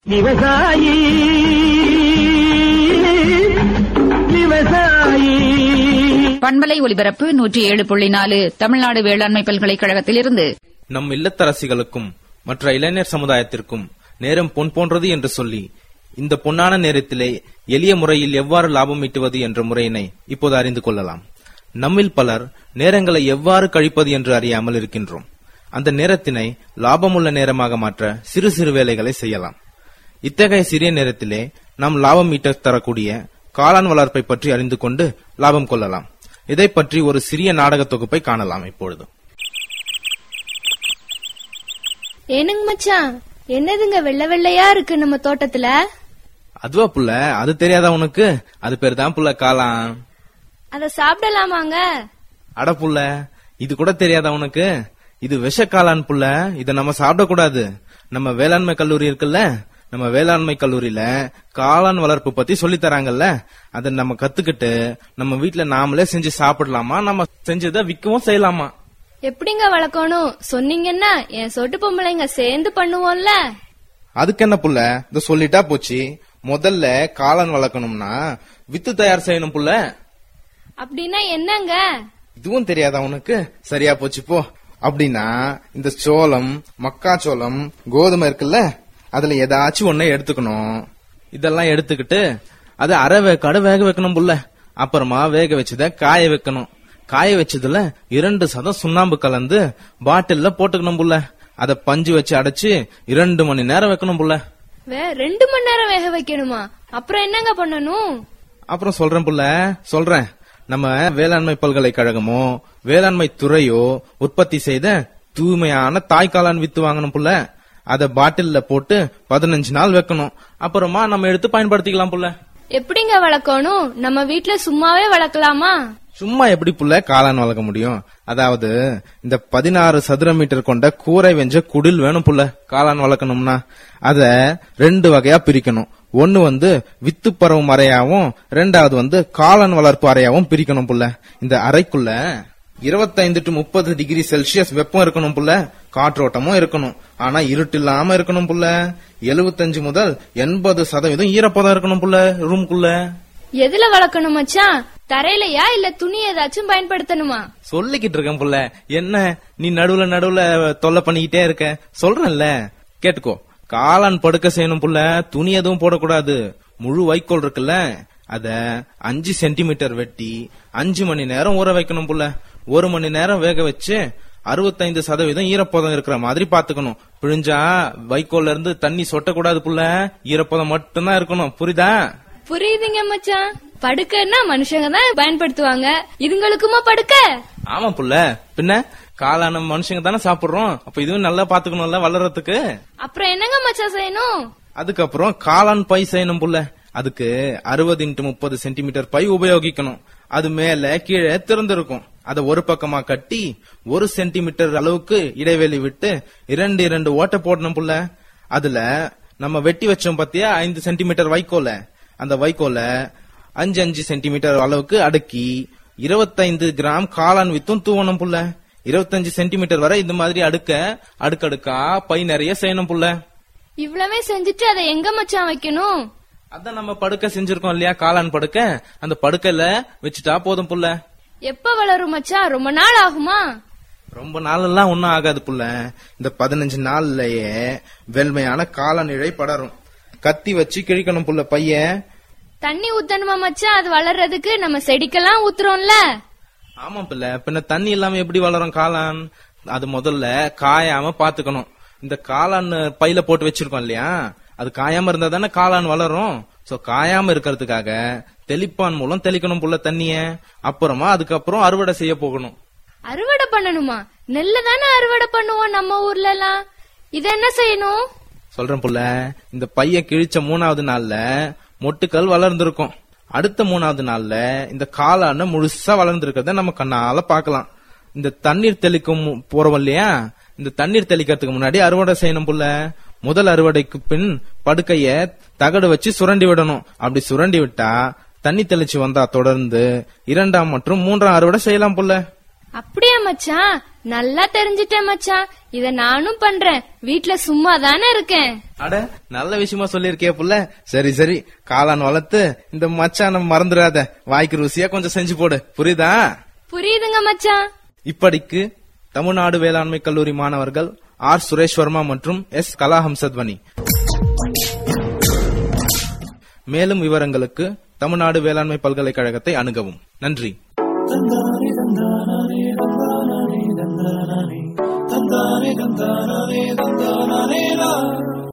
விவசாயி விவசாயி பண்பலை ஒலிபரப்பு 107.4 தமிழ்நாடு வேளாண்மை பல்கலைக்கழகத்திலிருந்து நம் இல்லத்தரசிகளுக்கும் மற்ற இளைஞர் சமுதாயத்திற்கும் நேரம் பொன் போன்றது என்று சொல்லி இந்த பொன்னான நேரத்திலே எளிய முறையில் எவ்வாறு லாபம் ஈட்டுவது என்ற முறையினை இப்போது அறிந்து கொள்ளலாம். நம்மில் பலர் நேரங்களை எவ்வாறு கழிப்பது என்று அறியாமல் இருக்கின்றோம். அந்த நேரத்தினை லாபமுள்ள நேரமாக மாற்ற சிறு சிறு வேலைகளை செய்யலாம். இத்தகைய சிறிய நேரத்திலே நாம் லாபம் ஈட்ட தரக்கூடிய காளான் வளர்ப்பை பற்றி அறிந்து கொண்டு லாபம் கொள்ளலாம். இதை பற்றி ஒரு சிறிய நாடக தொகுப்பை காணலாம். இப்பொழுது ஏனுங்க மச்சான், என்னதுங்க வெள்ளை வெள்ளையா இருக்கு நம்ம தோட்டத்துல? அதுவா புள்ள, அது தெரியாதா உனக்கு? அது பேர் தான் புள்ள காளான். அத சாப்பிடலாமாங்க? அட புள்ள, இது கூட தெரியாதா உனக்கு? இது விஷ காளான் புள்ள. இத நம்ம சாப்பிடக்கூடாது. நம்ம வேளாண்மை கல்லூரி இருக்குல்ல, நம்ம வேளாண்மை கல்லூரியில காளான் வளர்ப்பு பத்தி சொல்லி தராங்கல்ல, அதை நம்ம கத்துக்கிட்டு நம்ம வீட்டுல நாமளே செஞ்சு சாப்பிடலாமா, நம்ம செஞ்சதை விற்கவும் செய்யலாமா? எப்படிங்க வளர்க்கணும் சொன்னீங்கன்னா என் சொட்டு பொம்பளைங்க சேர்ந்து பண்ணுவோம்ல. அதுக்கு என்ன புள்ள, இத சொல்லிட்டா போச்சு. முதல்ல காளான் வளர்க்கணும்னா வித்து தயார் செய்யணும் புள்ள. அப்படின்னா என்னங்க? இதுவும் தெரியாதா உனக்கு? சரியா போச்சு போ. அப்படின்னா இந்த சோளம், மக்காச்சோளம், கோதுமை இருக்குல்ல, அதுல ஏதாச்சும் ஒன்ன எடுத்துக்கணும். இதெல்லாம் எடுத்துக்கிட்டு அது அரை வேக்காடு வேக வைக்கணும் புள்ள. அப்புறமா வேக வச்சத காய வைக்கணும். காய வச்சதுல 2% சுண்ணாம்பு கலந்து பாட்டில்ல போட்டுக்கணும் புள்ள. அத பஞ்சு வச்சு அடைச்சு 2 மணி நேரம் வைக்கணும் புள்ள. 2 மணி நேரம் வேக வைக்கணுமா? அப்புறம் என்னங்க பண்ணணும்? அப்புறம் சொல்றேன் புள்ள, சொல்றேன். நம்ம வேளாண்மை பல்கலைக்கழகமோ வேளாண்மை துறையோ உற்பத்தி செய்த தூய்மையான தாய்க்காளான் வித்து வாங்கணும் புள்ள. அத பாட்டில்ல போட்டு 15 நாள் வைக்கணும். அப்புறமா நம்ம எடுத்து பயன்படுத்திக்கலாம் புள்ள. எப்படிங்க வளர்க்கணும்? நம்ம வீட்டுல சும்மாவே வளர்க்கலாமா? சும்மா எப்படி புள்ள காளான் வளர்க்க முடியும்? அதாவது இந்த 16 சதுர மீட்டர் கொண்ட கூரை வெஞ்ச குடில் வேணும் புள்ள காளான் வளர்க்கணும்னா. அத 2 வகையா பிரிக்கணும். ஒன்னு வித்து பரவும் அறையாவும், 2வது காளான் வளர்ப்பு அறையாவும் பிரிக்கணும் புள்ள. இந்த அறைக்குள்ள 25 to 30 டிகிரி செல்சியஸ் வெப்பம் இருக்கணும் புள்ள. காற்றோட்டமும் இருக்கணும். ஆனா இருட்டு இல்லாம இருக்கணும் புள்ள. 75 முதல் 80% ஈரப்பதம் இருக்கணும் புள்ள ரூம்குள்ள. எதுல வளர்க்கணும் மச்சான்? தரையிலயா இல்ல துணி ஏதாச்சும் பயன்படுத்தணுமா? சொல்லிக்கிட்டு இருக்கேன் புள்ள, என்ன நீ நடுவுல தொல்லை பண்ணிக்கிட்டே இருக்க? சொல்றேன்ல, கேட்டுக்கோ. காளான் படுக்க செய்யணும் புள்ள. துணி எதுவும் போடக்கூடாது. முழு வைக்கோல் இருக்குல்ல, அத 5 சென்டிமீட்டர் வெட்டி 5 மணி நேரம் ஊற வைக்கணும் புள்ள. 1 மணி நேரம் வேக வச்சு 65% ஈரப்பதம் இருக்கிற மாதிரி பாத்துக்கணும். பிழிஞ்சா வைக்கோல்ல இருந்து தண்ணி சொட்டக்கூடாது புள்ள. ஈரப்பதம் மட்டும்தான் இருக்கணும். புரியுதா? புரியுதுங்க மச்சான். படுக்கன்னா மனுஷங்க தான் பயன்படுத்துவாங்க, இதுங்களுக்குமா படுக்க? ஆமா புள்ள, பின்ன காளான மனுஷங்க தானே சாப்பிடுறோம். அப்ப இதுவும் நல்லா பாத்துக்கணும்ல வளர்றதுக்கு. அப்புறம் என்னங்க மச்சான் செய்யணும்? அதுக்கப்புறம் காளான் பை செய்யணும் புள்ள. அதுக்கு 60 x 30 சென்டிமீட்டர் பை உபயோகிக்கணும். அது மேல கீழே திறந்திருக்கும். அத ஒரு பக்கமா கட்டி 1 சென்டிமீட்டர் அளவுக்கு இடைவெளி விட்டு 2 ஓட்டை போடணும் புள்ள. அதுல நம்ம வெட்டி வச்சோம் பத்தியா 5 சென்டிமீட்டர் வைக்கோல, அந்த வைக்கோல 5 சென்டிமீட்டர் அளவுக்கு அடுக்கி 25 கிராம் காளான் வித்தும் தூவணும் புள்ள. 25 சென்டிமீட்டர் வரை இந்த மாதிரி அடுக்கடுக்கா பை நிறைய செய்யணும் புள்ள. இவ்வளவே செஞ்சுட்டு அதை எங்க மச்சான் வைக்கணும்? அதான் நம்ம படுக்கை செஞ்சிருக்கோம் இல்லையா, காளான் படுக்கை. அந்த படுக்கையில வச்சுட்டா போதும் புள்ள. எப்ப வளரும் மச்சான்? ரொம்ப நாள் ஆகுமா? ரொம்ப நாள் எல்லாம் ஒன்னும் ஆகாது புள்ள. இந்த 15 நாள்லயே வெள்மையான காளான் இழை படரும். கத்தி வச்சு கிழிக்கணும் புள்ள பைய. தண்ணி ஊத்தணுமா மச்சான் அது வளர்றதுக்கு? நம்ம செடிக்கெல்லாம் ஊத்துறோம்ல. ஆமா பிள்ள, பின்ன தண்ணி இல்லாம எப்படி வளரும் காளான்? அது முதல்ல காயாம பாத்துக்கணும். இந்த காளான் பையில போட்டு வச்சிருக்கோம் இல்லையா, அது காயாம இருந்தா தானே காளான் வளரும். சோ காயாம இருக்கிறதுக்காக தெளிப்பான் மூலம் தெளிக்கணும் புள்ள தண்ணிய. அப்புறமா அதுக்கப்புறம் அறுவடை செய்ய போகணும். அறுவடை பண்ணணுமா? நெல்ல தானே அறுவடை பண்ணுவோம் நம்ம ஊர்ல எல்லாம். இது என்ன செய்யணும்? சொல்றேன் புள்ள, இந்த பைய கிழிச்ச 3வது நாள்ல மொட்டுக்கள் வளர்ந்திருக்கும். அடுத்த 3வது நாள்ல இந்த காளான முழுசா வளர்ந்திருக்கிறத நம்ம கண்ணால பாக்கலாம். இந்த தண்ணீர் தெளிக்கும் போறோம் இல்லையா, இந்த தண்ணீர் தெளிக்கிறதுக்கு முன்னாடி அறுவடை செய்யணும் புள்ள. முதல் அறுவடைக்கு பின் படுக்கைய தகடு வச்சு சுரண்டி விடணும். அப்படி சுரண்டி விட்டா தண்ணி தெளிச்சு வந்தா தொடர்ந்து 2ஆம் மற்றும் 3ஆம் அறுவடை செய்யலாம் புள்ள. அப்படியா மச்சான்? நல்லா தெரிஞ்சிட்டேன் மச்சான். இத நானும் பண்றேன். வீட்ல சும்மா தானே இருக்கேன். அட நல்ல விஷயமா சொல்லிருக்கே புள்ள. சரி சரி, காளான் வளர்த்து இந்த மச்சான மறந்துடாத. வாய்க்கு ருசியா கொஞ்சம் செஞ்சு போடு, புரியுதா? புரியுதுங்க மச்சான். இப்படிக்கு தமிழ்நாடு வேளாண்மை கல்லூரி மாணவர்கள் ஆர் சுரேஷ்வர்மா மற்றும் எஸ் கலாஹம்சத்வனி. மேலும் விவரங்களுக்கு தமிழ்நாடு வேளாண்மை பல்கலைக்கழகத்தை அணுகவும். நன்றி.